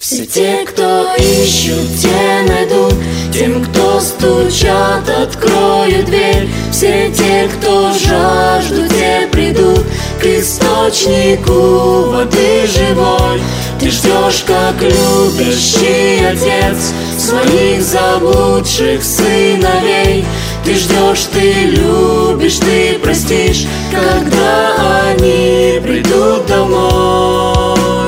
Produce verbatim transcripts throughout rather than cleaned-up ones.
Все те, кто ищут, те найдут, тем, кто стучат, открою дверь. Все те, кто жаждут, те придут к источнику воды живой. Ты ждешь, как любящий отец, своих заблудших сыновей. Ты ждешь, ты любишь, ты простишь, когда они придут домой.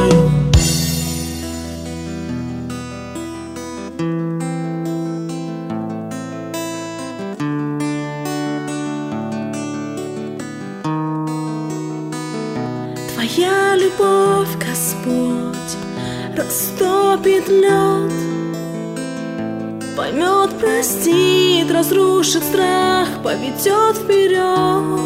Твоя любовь, Господь, растопит лед, поймет, простит, разрушит страх, поведет вперед.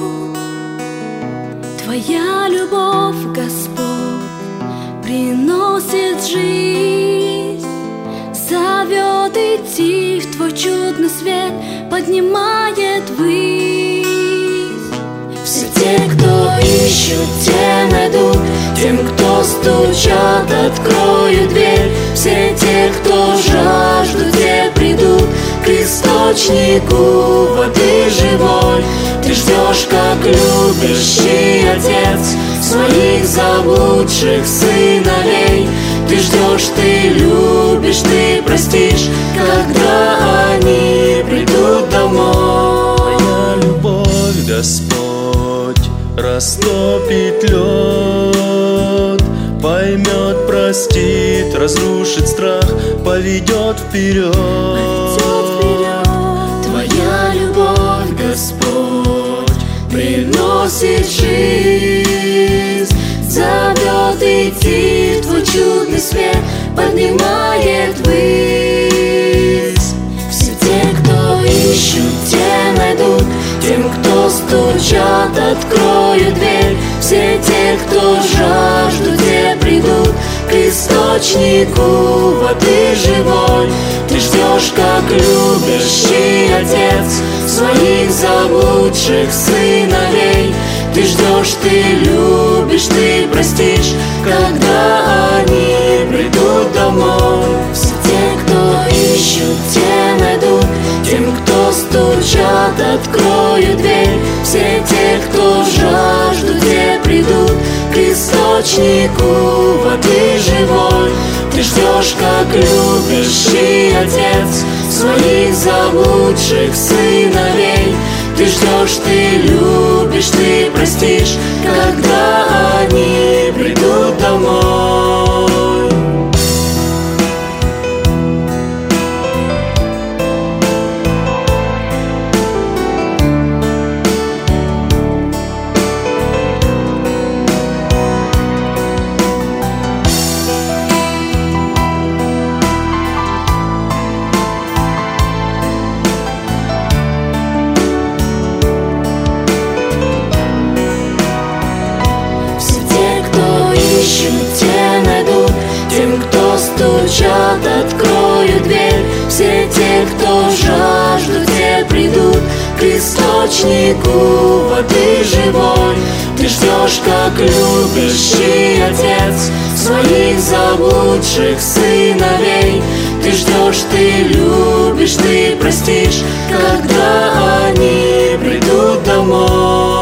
Твоя любовь, Господь, приносит жизнь, зовет идти в Твой чудный свет, поднимает ввысь. Все те, кто ищут, те найдут, тем, кто стучат, открою дверь. Все те, кто жаждут, те придут к источнику воды живой. Ты ждешь, как любящий отец, своих заблудших сыновей. Ты ждешь, ты любишь, ты простишь, когда они придут домой. Твоя любовь, Господь, растопит лед, поймет, простит, разрушит страх, поведет вперед. Твоя любовь, Господь, приносит жизнь, зовет идти в Твой чудный свет, поднимает ввысь. Все те, кто ищут, те найдут, тем, кто стучат, открою дверь. Все те, кто жаждут, те придут к источнику воды живой. Ты ждешь, как любящий отец, своих заблудших сыновей. Ты ждешь, ты любишь, ты простишь, когда они придут домой. Все те, кто ищут, те найдут, тем, кто стучат, открою дверь. Все те, кто жаждут, те придут к источнику воды живой. Ты ждешь, как любящий отец, своих заблудших сыновей. Ты ждешь, ты любишь, ты простишь, когда они придут домой. Те найдут, тем, кто стучат, открою дверь. Все те, кто жаждут, те придут к источнику воды живой. Ты ждешь, как любящий отец, своих заблудших сыновей. Ты ждешь, ты любишь, ты простишь, когда они придут домой.